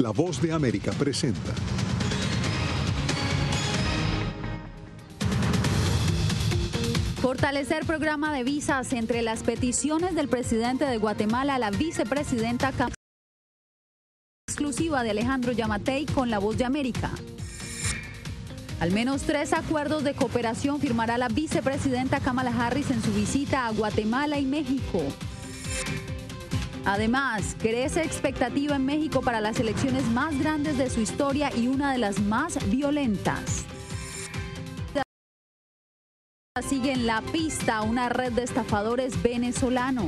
La Voz de América presenta. Fortalecer programa de visas entre las peticiones del presidente de Guatemala a la vicepresidenta exclusiva de Alejandro Yamatei con La Voz de América. Al menos 3 acuerdos de cooperación firmará la vicepresidenta Kamala Harris en su visita a Guatemala y México. Además, crece expectativa en México para las elecciones más grandes de su historia y una de las más violentas. Sigue en la pista una red de estafadores venezolanos.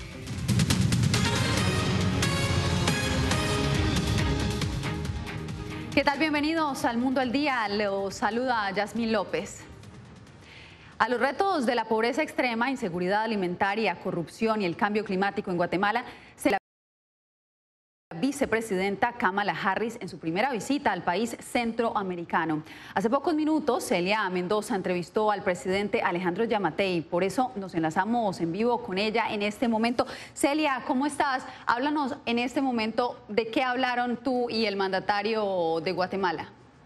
¿Qué tal? Bienvenidos al Mundo al Día. Los saluda Yasmín López. A los retos de la pobreza extrema, inseguridad alimentaria, corrupción y el cambio climático en Guatemala se la vicepresidenta Kamala Harris en su primera visita al país centroamericano. Hace pocos minutos, Celia Mendoza entrevistó al presidente Alejandro Yamatei. Por eso nos enlazamos en vivo con ella en este momento. Celia, ¿cómo estás? Háblanos en este momento de qué hablaron tú y el mandatario de Guatemala.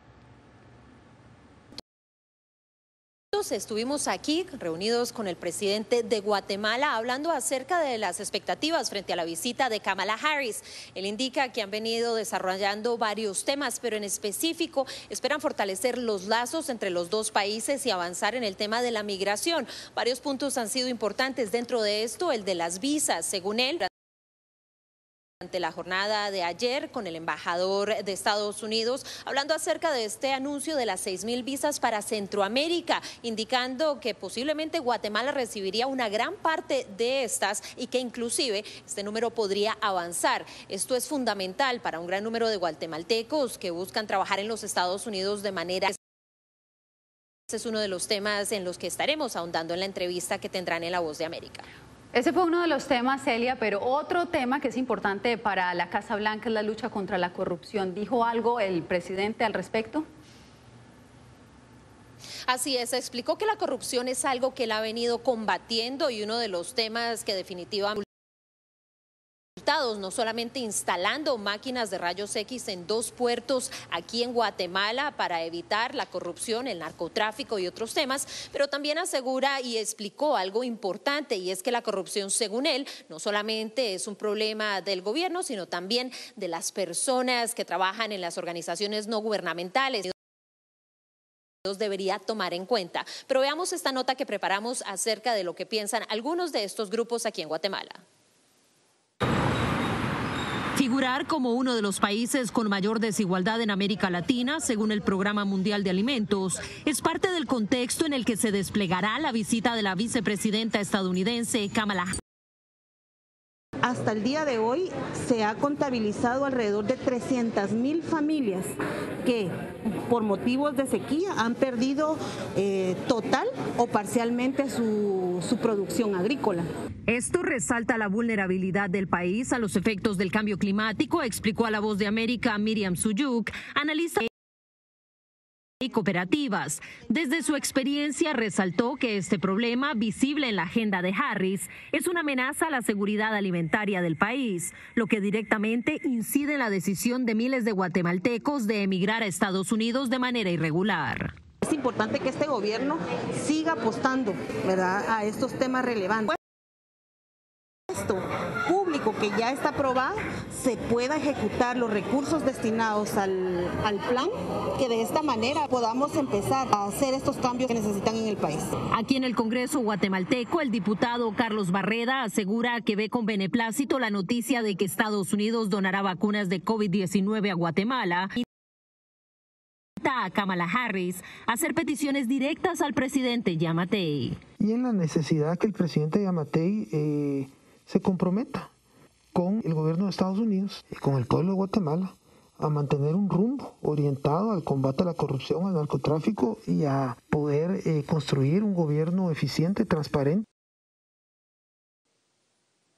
Estuvimos aquí reunidos con el presidente de Guatemala hablando acerca de las expectativas frente a la visita de Kamala Harris. Él indica que han venido desarrollando varios temas, pero en específico esperan fortalecer los lazos entre los dos países y avanzar en el tema de la migración. Varios puntos han sido importantes, dentro de esto el de las visas, según él. Durante la jornada de ayer con el embajador de Estados Unidos, hablando acerca de este anuncio de las 6,000 visas para Centroamérica, indicando que posiblemente Guatemala recibiría una gran parte de estas y que inclusive este número podría avanzar. Esto es fundamental para un gran número de guatemaltecos que buscan trabajar en los Estados Unidos de manera. Este es uno de los temas en los que estaremos ahondando en la entrevista que tendrán en La Voz de América. Ese fue uno de los temas, Celia, pero otro tema que es importante para la Casa Blanca es la lucha contra la corrupción. ¿Dijo algo el presidente al respecto? Así es, explicó que la corrupción es algo que él ha venido combatiendo y uno de los temas que definitivamente no solamente instalando máquinas de rayos X en 2 puertos aquí en Guatemala para evitar la corrupción, el narcotráfico y otros temas, pero también asegura y explicó algo importante, y es que la corrupción, según él, no solamente es un problema del gobierno, sino también de las personas que trabajan en las organizaciones no gubernamentales. Debería tomar en cuenta. Pero veamos esta nota que preparamos acerca de lo que piensan algunos de estos grupos aquí en Guatemala. Figurar como uno de los países con mayor desigualdad en América Latina, según el Programa Mundial de Alimentos, es parte del contexto en el que se desplegará la visita de la vicepresidenta estadounidense Kamala Harris. Hasta el día de hoy se ha contabilizado alrededor de 300,000 familias que por motivos de sequía han perdido total o parcialmente su producción agrícola. Esto resalta la vulnerabilidad del país a los efectos del cambio climático, explicó a La Voz de América Miriam Suyuk, analista y cooperativas. Desde su experiencia resaltó que este problema, visible en la agenda de Harris, es una amenaza a la seguridad alimentaria del país, lo que directamente incide en la decisión de miles de guatemaltecos de emigrar a Estados Unidos de manera irregular. Es importante que este gobierno siga apostando, ¿verdad?, a estos temas relevantes. Esto público que ya está aprobado, se pueda ejecutar los recursos destinados al plan, que de esta manera podamos empezar a hacer estos cambios que necesitan en el país. Aquí en el Congreso guatemalteco, el diputado Carlos Barreda asegura que ve con beneplácito la noticia de que Estados Unidos donará vacunas de COVID-19 a Guatemala y a Kamala Harris a hacer peticiones directas al presidente Yamatei. Y en la necesidad que el presidente Yamatei se comprometa con el gobierno de Estados Unidos y con el pueblo de Guatemala a mantener un rumbo orientado al combate a la corrupción, al narcotráfico y a poder construir un gobierno eficiente, transparente.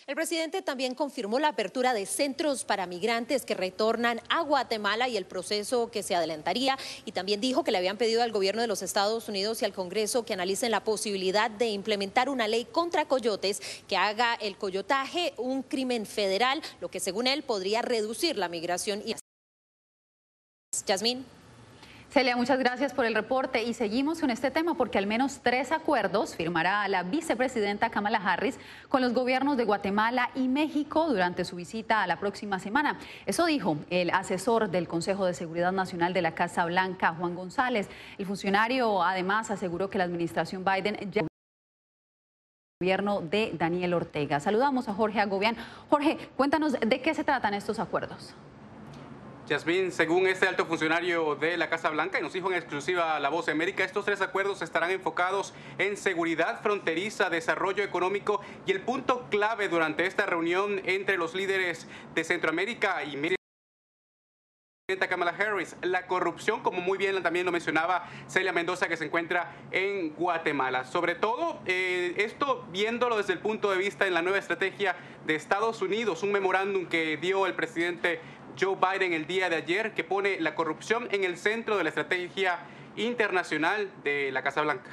El presidente también confirmó la apertura de centros para migrantes que retornan a Guatemala y el proceso que se adelantaría, y también dijo que le habían pedido al gobierno de los Estados Unidos y al Congreso que analicen la posibilidad de implementar una ley contra coyotes que haga el coyotaje un crimen federal, lo que según él podría reducir la migración. Yasmín. Celia, muchas gracias por el reporte y seguimos con este tema porque al menos 3 acuerdos firmará la vicepresidenta Kamala Harris con los gobiernos de Guatemala y México durante su visita a la próxima semana. Eso dijo el asesor del Consejo de Seguridad Nacional de la Casa Blanca, Juan González. El funcionario además aseguró que la administración Biden ya gobierno de Daniel Ortega. Saludamos a Jorge Agobián. Jorge, cuéntanos de qué se tratan estos acuerdos. Yasmín, según este alto funcionario de la Casa Blanca, y nos dijo en exclusiva a La Voz de América, estos 3 acuerdos estarán enfocados en seguridad fronteriza, desarrollo económico y el punto clave durante esta reunión entre los líderes de Centroamérica y presidenta Kamala Harris, la corrupción, como muy bien también lo mencionaba Celia Mendoza, que se encuentra en Guatemala. Sobre todo, esto viéndolo desde el punto de vista en la nueva estrategia de Estados Unidos, un memorándum que dio el presidente Joe Biden el día de ayer, que pone la corrupción en el centro de la estrategia internacional de la Casa Blanca.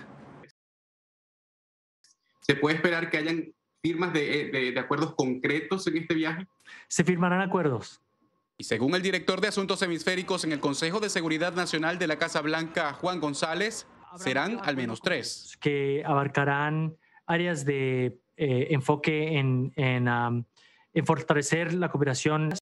¿Se puede esperar que hayan firmas de acuerdos concretos en este viaje? Se firmarán acuerdos. Y según el director de Asuntos Hemisféricos en el Consejo de Seguridad Nacional de la Casa Blanca, Juan González, serán al menos 3. Que abarcarán áreas de enfoque en fortalecer la cooperación.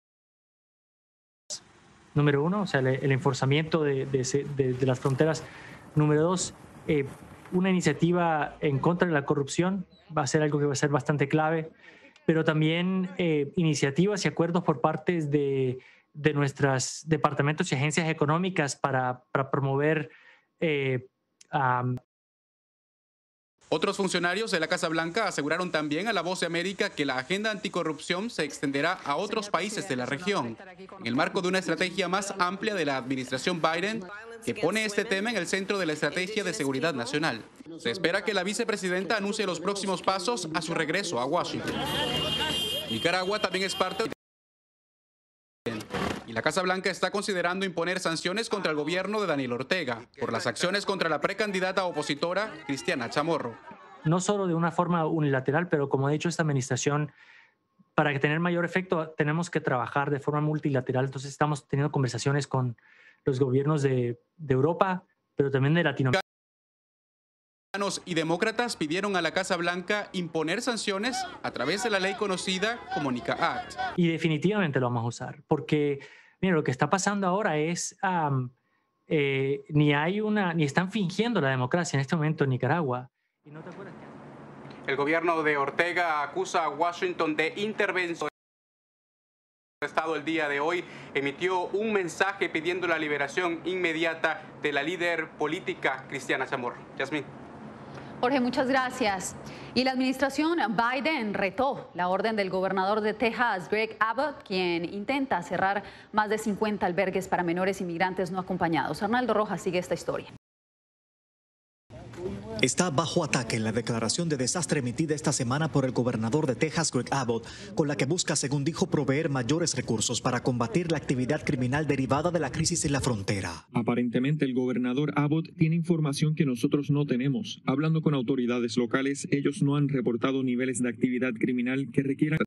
Número 1, o sea, el enforzamiento de las fronteras. Número 2, una iniciativa en contra de la corrupción va a ser algo que va a ser bastante clave, pero también iniciativas y acuerdos por parte de nuestros departamentos y agencias económicas para promover Otros funcionarios de la Casa Blanca aseguraron también a La Voz de América que la agenda anticorrupción se extenderá a otros países de la región, en el marco de una estrategia más amplia de la administración Biden, que pone este tema en el centro de la estrategia de seguridad nacional. Se espera que la vicepresidenta anuncie los próximos pasos a su regreso a Washington. Nicaragua también es parte de... Y la Casa Blanca está considerando imponer sanciones contra el gobierno de Daniel Ortega por las acciones contra la precandidata opositora Cristiana Chamorro. No solo de una forma unilateral, pero como ha dicho esta administración, para tener mayor efecto tenemos que trabajar de forma multilateral. Entonces estamos teniendo conversaciones con los gobiernos de Europa, pero también de Latinoamérica. Y demócratas pidieron a la Casa Blanca imponer sanciones a través de la ley conocida como NICA Act. Y definitivamente lo vamos a usar, porque mira, lo que está pasando ahora es ni están fingiendo la democracia en este momento en Nicaragua. ¿Y no te acuerdas que... El gobierno de Ortega acusa a Washington de intervención. El Estado el día de hoy emitió un mensaje pidiendo la liberación inmediata de la líder política Cristiana Chamorro. Yasmín. Jorge, muchas gracias. Y la administración Biden retó la orden del gobernador de Texas, Greg Abbott, quien intenta cerrar más de 50 albergues para menores inmigrantes no acompañados. Arnaldo Rojas sigue esta historia. Está bajo ataque la declaración de desastre emitida esta semana por el gobernador de Texas, Greg Abbott, con la que busca, según dijo, proveer mayores recursos para combatir la actividad criminal derivada de la crisis en la frontera. Aparentemente, el gobernador Abbott tiene información que nosotros no tenemos. Hablando con autoridades locales, ellos no han reportado niveles de actividad criminal que requieran.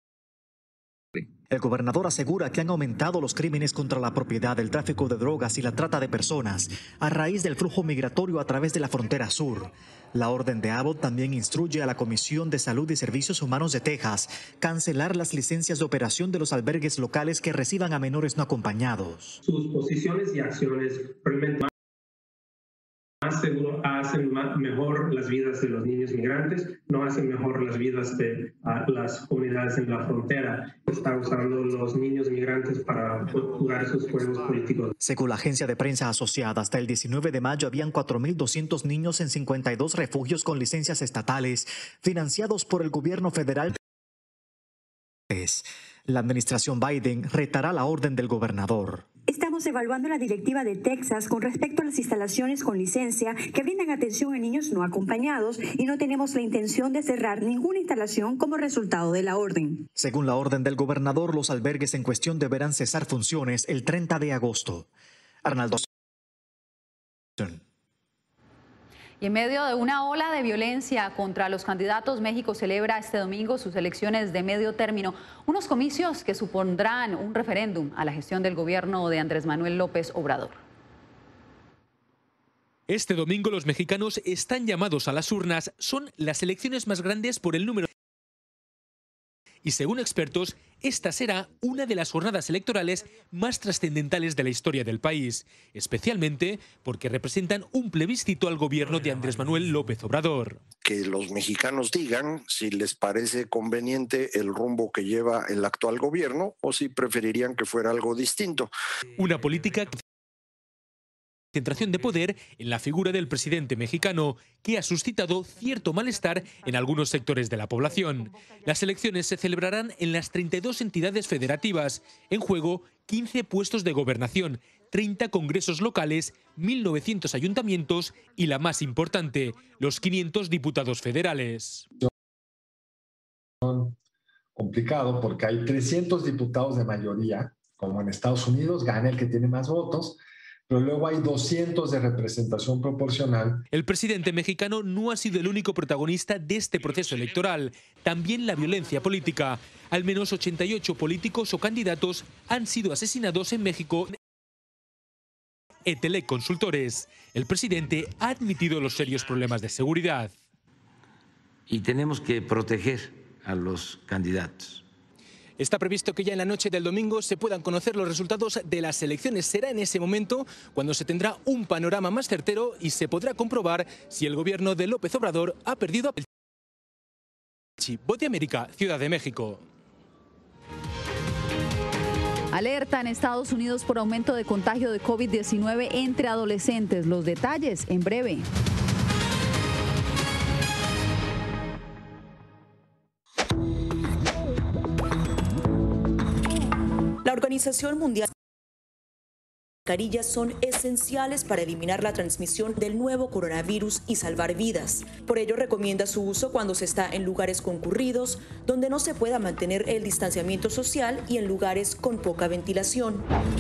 El gobernador asegura que han aumentado los crímenes contra la propiedad, el tráfico de drogas y la trata de personas a raíz del flujo migratorio a través de la frontera sur. La orden de Abbott también instruye a la Comisión de Salud y Servicios Humanos de Texas cancelar las licencias de operación de los albergues locales que reciban a menores no acompañados. Sus posiciones y acciones realmente más seguro hacen mejor las vidas de los niños migrantes, no hacen mejor las vidas de las comunidades en la frontera. Están usando los niños migrantes para jugar sus juegos políticos. Según la agencia de prensa asociada, hasta el 19 de mayo habían 4.200 niños en 52 refugios con licencias estatales financiados por el gobierno federal. La administración Biden retará la orden del gobernador. Estamos estamos evaluando la directiva de Texas con respecto a las instalaciones con licencia que brindan atención a niños no acompañados y no tenemos la intención de cerrar ninguna instalación como resultado de la orden. Según la orden del gobernador, los albergues en cuestión deberán cesar funciones el 30 de agosto. Arnaldo. Y en medio de una ola de violencia contra los candidatos, México celebra este domingo sus elecciones de medio término, unos comicios que supondrán un referéndum a la gestión del gobierno de Andrés Manuel López Obrador. Este domingo los mexicanos están llamados a las urnas. Son las elecciones más grandes por el número. Y según expertos, esta será una de las jornadas electorales más trascendentales de la historia del país, especialmente porque representan un plebiscito al gobierno de Andrés Manuel López Obrador. Que los mexicanos digan si les parece conveniente el rumbo que lleva el actual gobierno o si preferirían que fuera algo distinto. Una política concentración de poder en la figura del presidente mexicano, que ha suscitado cierto malestar en algunos sectores de la población. Las elecciones se celebrarán en las 32 entidades federativas, en juego 15 puestos de gobernación, 30 congresos locales, 1.900 ayuntamientos y la más importante, los 500 diputados federales. Complicado porque hay 300 diputados de mayoría, como en Estados Unidos, gana el que tiene más votos, pero luego hay 200 de representación proporcional. El presidente mexicano no ha sido el único protagonista de este proceso electoral, también la violencia política. Al menos 88 políticos o candidatos han sido asesinados en México. Etelec Consultores. El presidente ha admitido los serios problemas de seguridad. Y tenemos que proteger a los candidatos. Está previsto que ya en la noche del domingo se puedan conocer los resultados de las elecciones. Será en ese momento cuando se tendrá un panorama más certero y se podrá comprobar si el gobierno de López Obrador ha perdido. Voz de América, Ciudad de México. Alerta en Estados Unidos por aumento de contagio de COVID-19 entre adolescentes. Los detalles en breve. La Organización Mundial de mascarillas son esenciales para eliminar la transmisión del nuevo coronavirus y salvar vidas. Por ello recomienda su uso cuando se está en lugares concurridos, donde no se pueda mantener el distanciamiento social y en lugares con poca ventilación.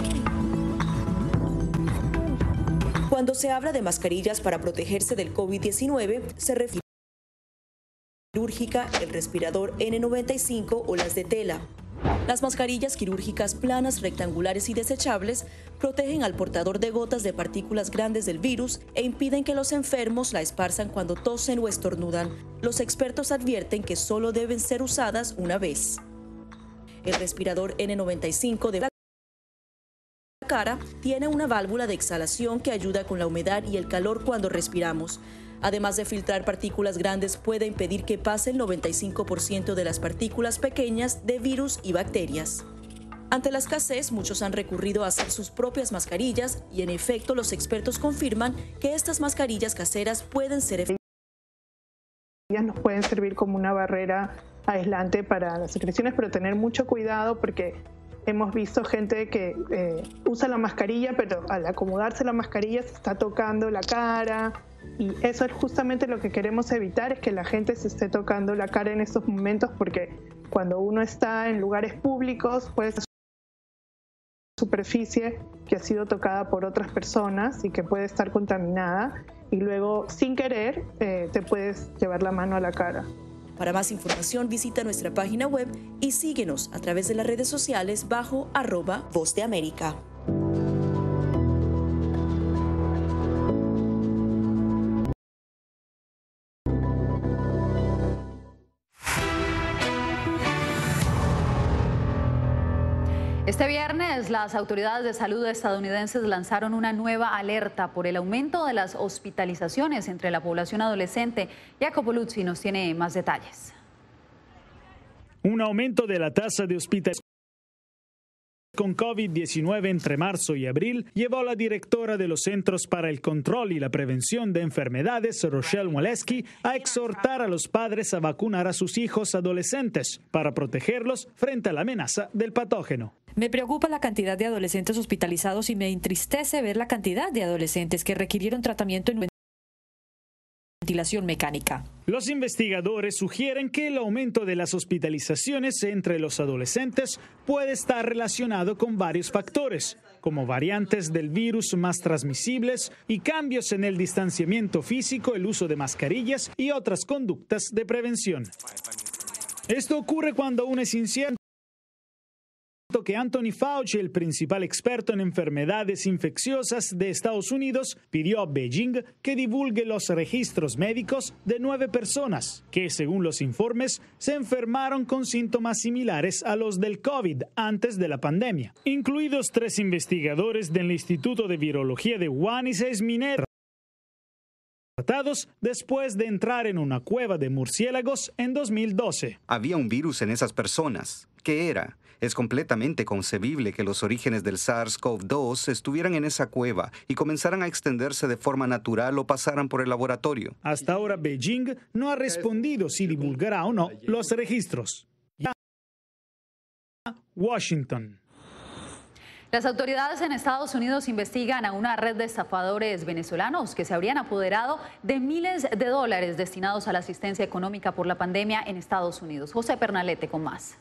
Cuando se habla de mascarillas para protegerse del COVID-19, se refiere a la quirúrgica, el respirador N95 o las de tela. Las mascarillas quirúrgicas planas, rectangulares y desechables protegen al portador de gotas de partículas grandes del virus e impiden que los enfermos la esparzan cuando tosen o estornudan. Los expertos advierten que solo deben ser usadas una vez. El respirador N95 de la cara tiene una válvula de exhalación que ayuda con la humedad y el calor cuando respiramos. Además de filtrar partículas grandes, puede impedir que pase el 95% de las partículas pequeñas de virus y bacterias. Ante la escasez, muchos han recurrido a hacer sus propias mascarillas y, en efecto, los expertos confirman que estas mascarillas caseras pueden ser efectivas. Nos pueden servir como una barrera aislante para las secreciones, pero tener mucho cuidado porque hemos visto gente que usa la mascarilla, pero al acomodarse la mascarilla se está tocando la cara. Y eso es justamente lo que queremos evitar, es que la gente se esté tocando la cara en estos momentos, porque cuando uno está en lugares públicos, puede ser superficie que ha sido tocada por otras personas y que puede estar contaminada, y luego, sin querer, te puedes llevar la mano a la cara. Para más información, visita nuestra página web y síguenos a través de las redes sociales bajo @Voz de América. Este viernes, las autoridades de salud estadounidenses lanzaron una nueva alerta por el aumento de las hospitalizaciones entre la población adolescente. Jacopo Luzzi nos tiene más detalles. Un aumento de la tasa de hospitalización con COVID-19 entre marzo y abril llevó a la directora de los Centros para el Control y la Prevención de Enfermedades, Rochelle Walensky, a exhortar a los padres a vacunar a sus hijos adolescentes para protegerlos frente a la amenaza del patógeno. Me preocupa la cantidad de adolescentes hospitalizados y me entristece ver la cantidad de adolescentes que requirieron tratamiento en ventilación mecánica. Los investigadores sugieren que el aumento de las hospitalizaciones entre los adolescentes puede estar relacionado con varios factores, como variantes del virus más transmisibles y cambios en el distanciamiento físico, el uso de mascarillas y otras conductas de prevención. Esto ocurre cuando aún es incierto que Anthony Fauci, el principal experto en enfermedades infecciosas de Estados Unidos, pidió a Beijing que divulgue los registros médicos de 9 personas que, según los informes, se enfermaron con síntomas similares a los del COVID antes de la pandemia, incluidos 3 investigadores del Instituto de Virología de Wuhan y 6 mineros tratados después de entrar en una cueva de murciélagos en 2012. Había un virus en esas personas. ¿Qué era? Es completamente concebible que los orígenes del SARS-CoV-2 estuvieran en esa cueva y comenzaran a extenderse de forma natural o pasaran por el laboratorio. Hasta ahora Beijing no ha respondido si divulgará o no los registros. Washington. Las autoridades en Estados Unidos investigan a una red de estafadores venezolanos que se habrían apoderado de miles de dólares destinados a la asistencia económica por la pandemia en Estados Unidos. José Pernalete con más.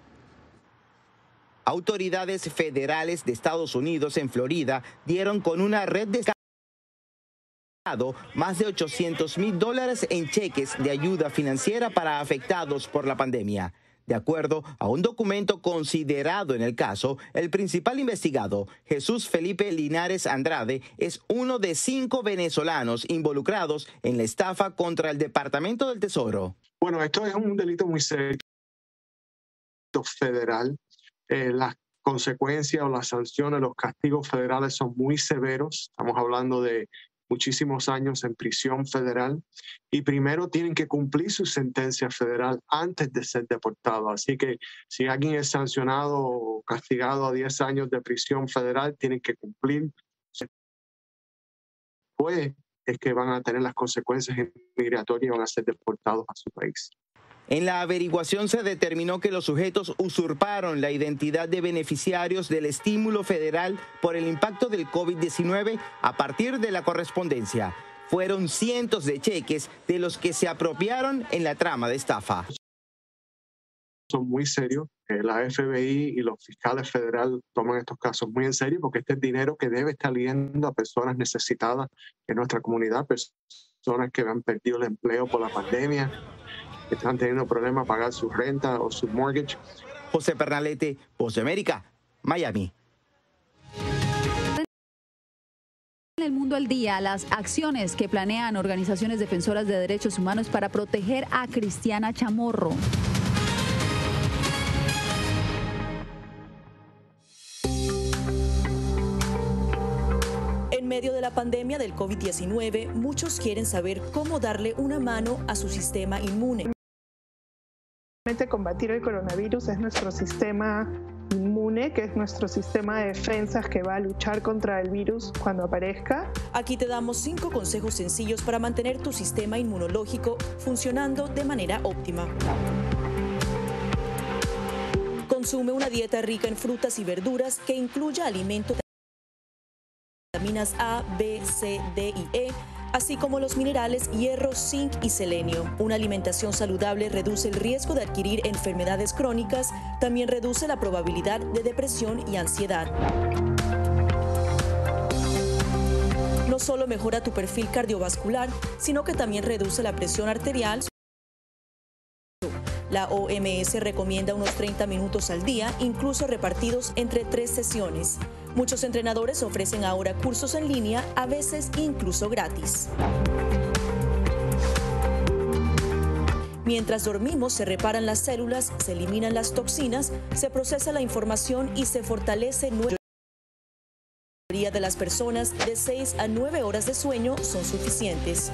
Autoridades federales de Estados Unidos en Florida dieron con una red de más de $800,000 en cheques de ayuda financiera para afectados por la pandemia. De acuerdo a un documento considerado en el caso, el principal investigado, Jesús Felipe Linares Andrade, es uno de 5 venezolanos involucrados en la estafa contra el Departamento del Tesoro. Bueno, esto es un delito muy serio federal. Las consecuencias o las sanciones, los castigos federales son muy severos. Estamos hablando de muchísimos años en prisión federal y primero tienen que cumplir su sentencia federal antes de ser deportado. Así que si alguien es sancionado o castigado a 10 años de prisión federal, tienen que cumplir. Pues es que van a tener las consecuencias migratorias y van a ser deportados a su país. En la averiguación se determinó que los sujetos usurparon la identidad de beneficiarios del estímulo federal por el impacto del COVID-19 a partir de la correspondencia. Fueron cientos de cheques de los que se apropiaron en la trama de estafa. Son muy serios. La FBI y los fiscales federales toman estos casos muy en serio porque este es dinero que debe estar yendo a personas necesitadas en nuestra comunidad, personas que han perdido el empleo por la pandemia, que están teniendo problemas para pagar su renta o su mortgage. José Pernalete, Voz de América, Miami. En el mundo al día, las acciones que planean organizaciones defensoras de derechos humanos para proteger a Cristiana Chamorro. En medio de la pandemia del COVID-19, muchos quieren saber cómo darle una mano a su sistema inmune. Combatir el coronavirus es nuestro sistema inmune, que es nuestro sistema de defensas que va a luchar contra el virus cuando aparezca. Aquí te damos 5 consejos sencillos para mantener tu sistema inmunológico funcionando de manera óptima. Consume una dieta rica en frutas y verduras que incluya alimentos de vitaminas A, B, C, D y E, así como los minerales hierro, zinc y selenio. Una alimentación saludable reduce el riesgo de adquirir enfermedades crónicas, también reduce la probabilidad de depresión y ansiedad. No solo mejora tu perfil cardiovascular, sino que también reduce la presión arterial. La OMS recomienda unos 30 minutos al día, incluso repartidos entre 3 sesiones. Muchos entrenadores ofrecen ahora cursos en línea, a veces incluso gratis. Mientras dormimos, se reparan las células, se eliminan las toxinas, se procesa la información y se fortalece nuestra. La mayoría de las personas de 6 a 9 horas de sueño son suficientes.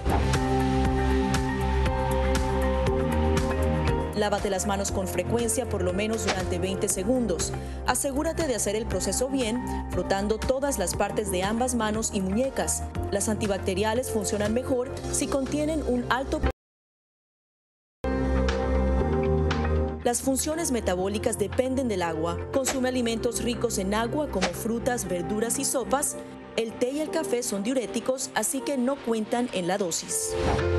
Lávate las manos con frecuencia, por lo menos durante 20 segundos. Asegúrate de hacer el proceso bien, frotando todas las partes de ambas manos y muñecas. Las antibacteriales funcionan mejor si contienen un alto Las funciones metabólicas dependen del agua. Consume alimentos ricos en agua como frutas, verduras y sopas. El té y el café son diuréticos, así que no cuentan en la dosis.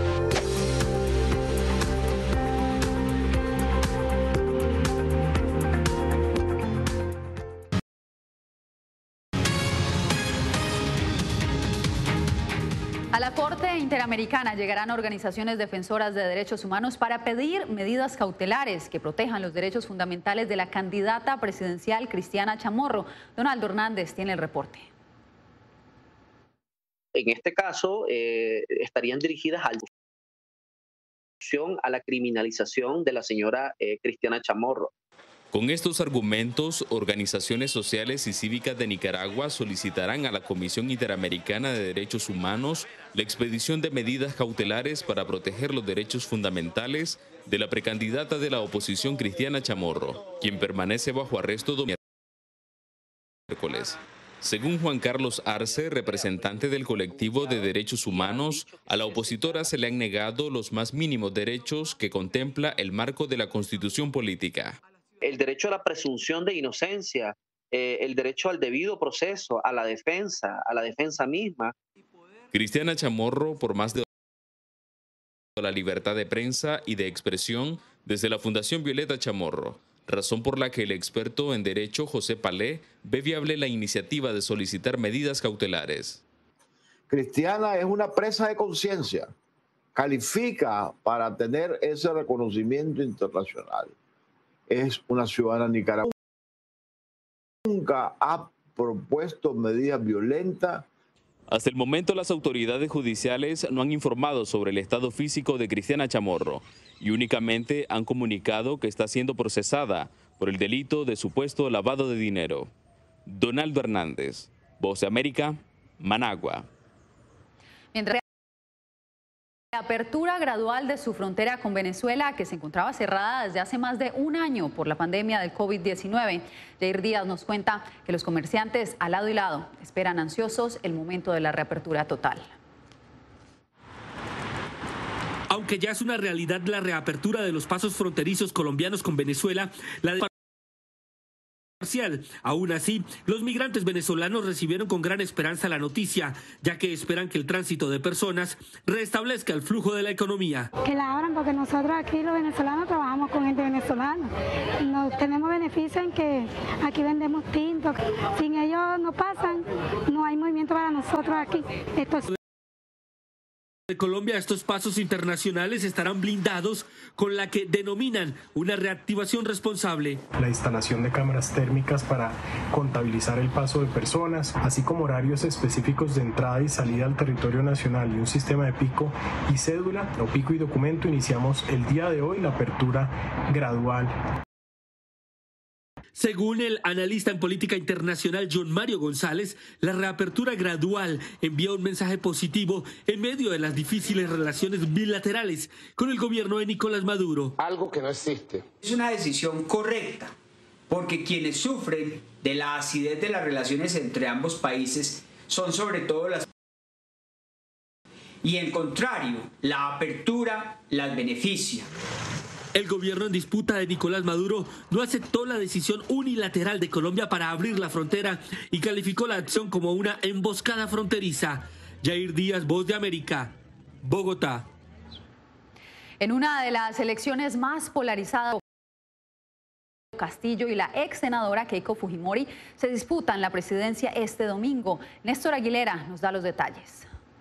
A la Corte Interamericana llegarán organizaciones defensoras de derechos humanos para pedir medidas cautelares que protejan los derechos fundamentales de la candidata presidencial Cristiana Chamorro. Donaldo Hernández tiene el reporte. En este caso, estarían dirigidas a la criminalización de la señora Cristiana Chamorro. Con estos argumentos, organizaciones sociales y cívicas de Nicaragua solicitarán a la Comisión Interamericana de Derechos Humanos la expedición de medidas cautelares para proteger los derechos fundamentales de la precandidata de la oposición Cristiana Chamorro, quien permanece bajo arresto miércoles. Según Juan Carlos Arce, representante del colectivo de derechos humanos, a la opositora se le han negado los más mínimos derechos que contempla el marco de la Constitución política. El derecho a la presunción de inocencia, el derecho al debido proceso, a la defensa misma. Cristiana Chamorro, por más de la libertad de prensa y de expresión desde la Fundación Violeta Chamorro, razón por la que el experto en derecho José Palé ve viable la iniciativa de solicitar medidas cautelares. Cristiana es una presa de conciencia, califica para tener ese reconocimiento internacional. Es una ciudadana nicaragüense. Nunca ha propuesto medidas violentas. Hasta el momento, las autoridades judiciales no han informado sobre el estado físico de Cristiana Chamorro y únicamente han comunicado que está siendo procesada por el delito de supuesto lavado de dinero. Donaldo Hernández, Voz de América, Managua. Mientras la apertura gradual de su frontera con Venezuela, que se encontraba cerrada desde hace más de un año por la pandemia del COVID-19. Jair Díaz nos cuenta que los comerciantes a lado y lado esperan ansiosos el momento de la reapertura total. Aunque ya es una realidad la reapertura de los pasos fronterizos colombianos con Venezuela, la parcial. Aún así, los migrantes venezolanos recibieron con gran esperanza la noticia, ya que esperan que el tránsito de personas restablezca el flujo de la economía. Que la abran porque nosotros aquí los venezolanos trabajamos con gente venezolana. Tenemos beneficio en que aquí vendemos tinto. Sin ellos no pasan, no hay movimiento para nosotros aquí. De Colombia, estos pasos internacionales estarán blindados con la que denominan una reactivación responsable. La instalación de cámaras térmicas para contabilizar el paso de personas, así como horarios específicos de entrada y salida al territorio nacional y un sistema de pico y cédula o pico y documento. Iniciamos el día de hoy la apertura gradual. Según el analista en política internacional John Mario González, la reapertura gradual envía un mensaje positivo en medio de las difíciles relaciones bilaterales con el gobierno de Nicolás Maduro. Algo que no existe. Es una decisión correcta, porque quienes sufren de la acidez de las relaciones entre ambos países son sobre todo las... Y en contrario, la apertura las beneficia. El gobierno en disputa de Nicolás Maduro no aceptó la decisión unilateral de Colombia para abrir la frontera y calificó la acción como una emboscada fronteriza. Jair Díaz, Voz de América, Bogotá. En una de las elecciones más polarizadas, Castillo y la ex senadora Keiko Fujimori se disputan la presidencia este domingo. Néstor Aguilera nos da los detalles.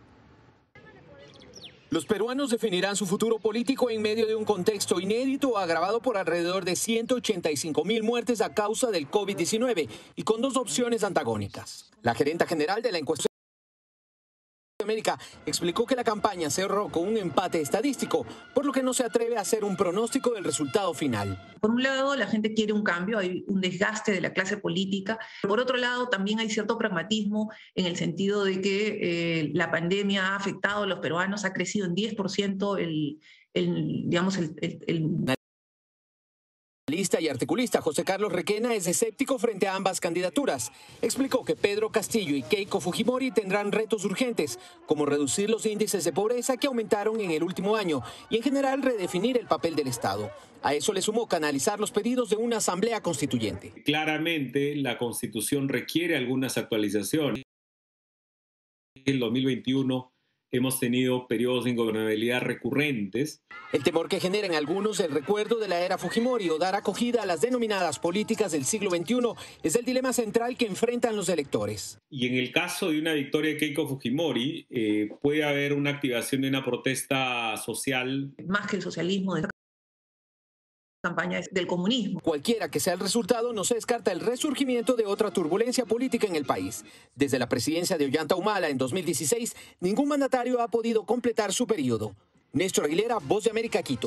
Los peruanos definirán su futuro político en medio de un contexto inédito agravado por alrededor de 185.000 muertes a causa del COVID-19 y con dos opciones antagónicas. La gerenta general de la encuesta de América explicó que la campaña cerró con un empate estadístico, por lo que no se atreve a hacer un pronóstico del resultado final. Por un lado, la gente quiere un cambio, hay un desgaste de la clase política. Por otro lado, también hay cierto pragmatismo en el sentido de que la pandemia ha afectado a los peruanos, ha crecido en 10% Y articulista José Carlos Requena es escéptico frente a ambas candidaturas. Explicó que Pedro Castillo y Keiko Fujimori tendrán retos urgentes, como reducir los índices de pobreza que aumentaron en el último año y en general redefinir el papel del Estado. A eso le sumó canalizar los pedidos de una asamblea constituyente. Claramente la Constitución requiere algunas actualizaciones. En el 2021 hemos tenido periodos de ingobernabilidad recurrentes. El temor que genera en algunos el recuerdo de la era Fujimori o dar acogida a las denominadas políticas del siglo XXI es el dilema central que enfrentan los electores. Y en el caso de una victoria de Keiko Fujimori, puede haber una activación de una protesta social. Más que el socialismo de campaña del comunismo. Cualquiera que sea el resultado, no se descarta el resurgimiento de otra turbulencia política en el país. Desde la presidencia de Ollanta Humala en 2016, ningún mandatario ha podido completar su periodo. Néstor Aguilera, Voz de América, Quito.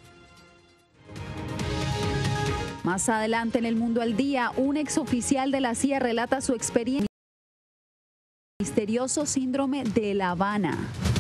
Más adelante en El Mundo al Día, un exoficial de la CIA relata su experiencia con el misterioso síndrome de La Habana.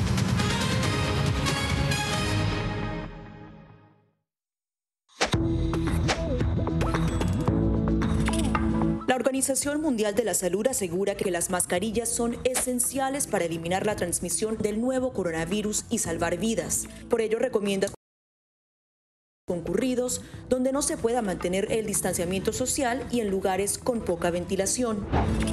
La Organización Mundial de la Salud asegura que las mascarillas son esenciales para eliminar la transmisión del nuevo coronavirus y salvar vidas. Por ello recomienda concurridos donde no se pueda mantener el distanciamiento social y en lugares con poca ventilación.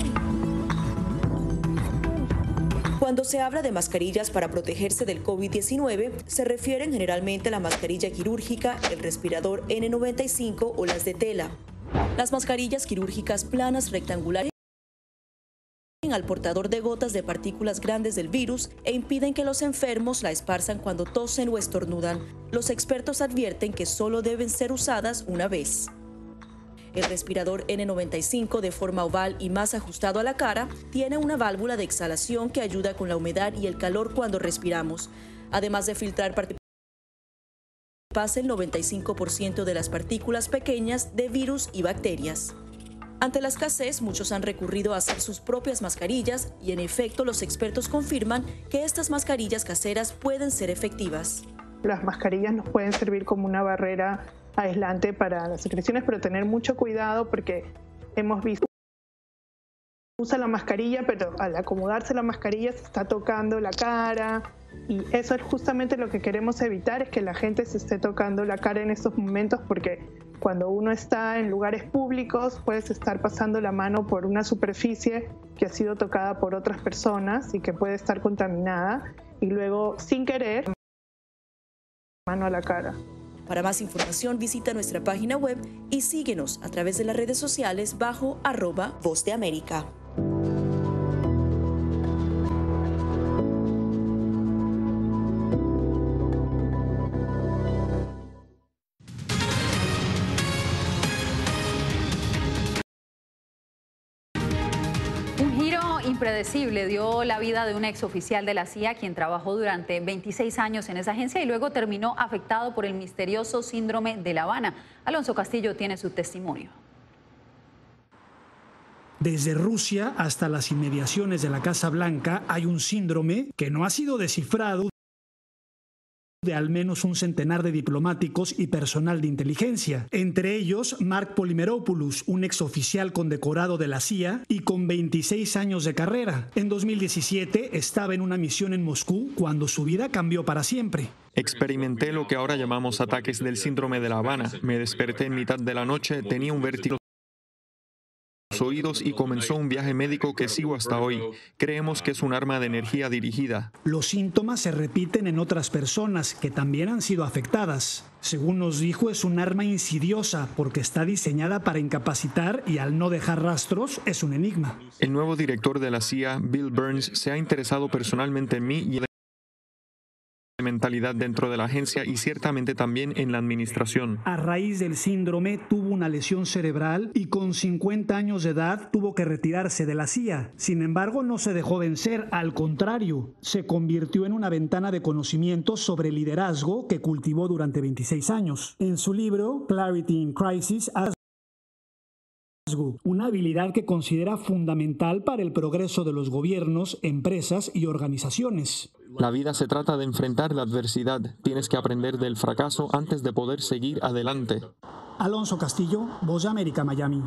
Cuando se habla de mascarillas para protegerse del COVID-19, se refieren generalmente a la mascarilla quirúrgica, el respirador N95 o las de tela. Las mascarillas quirúrgicas planas rectangulares al portador de gotas de partículas grandes del virus e impiden que los enfermos la esparzan cuando tosen o estornudan. Los expertos advierten que solo deben ser usadas una vez. El respirador N95 de forma oval y más ajustado a la cara tiene una válvula de exhalación que ayuda con la humedad y el calor cuando respiramos, además de filtrar pasa el 95% de las partículas pequeñas de virus y bacterias. Ante la escasez, muchos han recurrido a hacer sus propias mascarillas y en efecto los expertos confirman que estas mascarillas caseras pueden ser efectivas. Las mascarillas nos pueden servir como una barrera aislante para las secreciones, pero tener mucho cuidado porque hemos visto usa la mascarilla, pero al acomodarse la mascarilla se está tocando la cara. Y eso es justamente lo que queremos evitar, es que la gente se esté tocando la cara en estos momentos, porque cuando uno está en lugares públicos puedes estar pasando la mano por una superficie que ha sido tocada por otras personas y que puede estar contaminada y luego sin querer mano a la cara. Para más información visita nuestra página web y síguenos a través de las redes sociales bajo @Voz de América. Impredecible dio la vida de un exoficial de la CIA quien trabajó durante 26 años en esa agencia y luego terminó afectado por el misterioso síndrome de La Habana. Alonso Castillo tiene su testimonio. Desde Rusia hasta las inmediaciones de la Casa Blanca hay un síndrome que no ha sido descifrado de al menos un centenar de diplomáticos y personal de inteligencia, entre ellos Mark Polymeropoulos, un exoficial condecorado de la CIA y con 26 años de carrera. En 2017 estaba en una misión en Moscú cuando su vida cambió para siempre. Experimenté lo que ahora llamamos ataques del síndrome de La Habana. Me desperté en mitad de la noche, tenía un vértigo los oídos y comenzó un viaje médico que sigo hasta hoy. Creemos que es un arma de energía dirigida. Los síntomas se repiten en otras personas que también han sido afectadas. Según nos dijo, es un arma insidiosa porque está diseñada para incapacitar y al no dejar rastros es un enigma. El nuevo director de la CIA, Bill Burns, se ha interesado personalmente en mí y mentalidad dentro de la agencia y ciertamente también en la administración. A raíz del síndrome tuvo una lesión cerebral y con 50 años de edad tuvo que retirarse de la CIA. Sin embargo, no se dejó vencer, al contrario, se convirtió en una ventana de conocimientos sobre liderazgo que cultivó durante 26 años. En su libro, Clarity in Crisis, una habilidad que considera fundamental para el progreso de los gobiernos, empresas y organizaciones. La vida se trata de enfrentar la adversidad. Tienes que aprender del fracaso antes de poder seguir adelante. Alonso Castillo, Voz de América, Miami.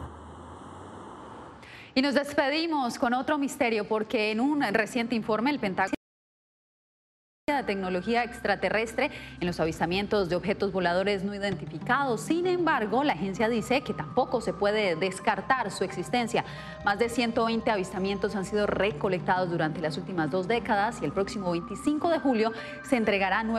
Y nos despedimos con otro misterio, porque en un reciente informe el Pentágono de tecnología extraterrestre en los avistamientos de objetos voladores no identificados. Sin embargo, la agencia dice que tampoco se puede descartar su existencia. Más de 120 avistamientos han sido recolectados durante las últimas 2 décadas y el próximo 25 de julio se entregará nuevos